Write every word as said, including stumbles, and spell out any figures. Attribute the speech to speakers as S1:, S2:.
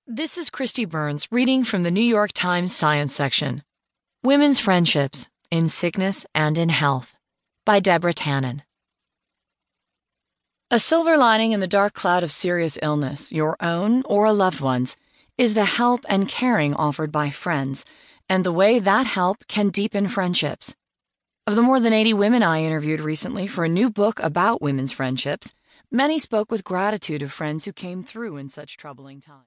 S1: This is Christy Burns reading from the New York Times Science section. Women's Friendships in Sickness and in Health by Deborah Tannen. A silver lining in the dark cloud of serious illness, your own or a loved one's, is the help and caring offered by friends, and the way that help can deepen friendships. Of the more than eighty women I interviewed recently for a new book about women's friendships, many spoke with gratitude of friends who came through in such troubling times.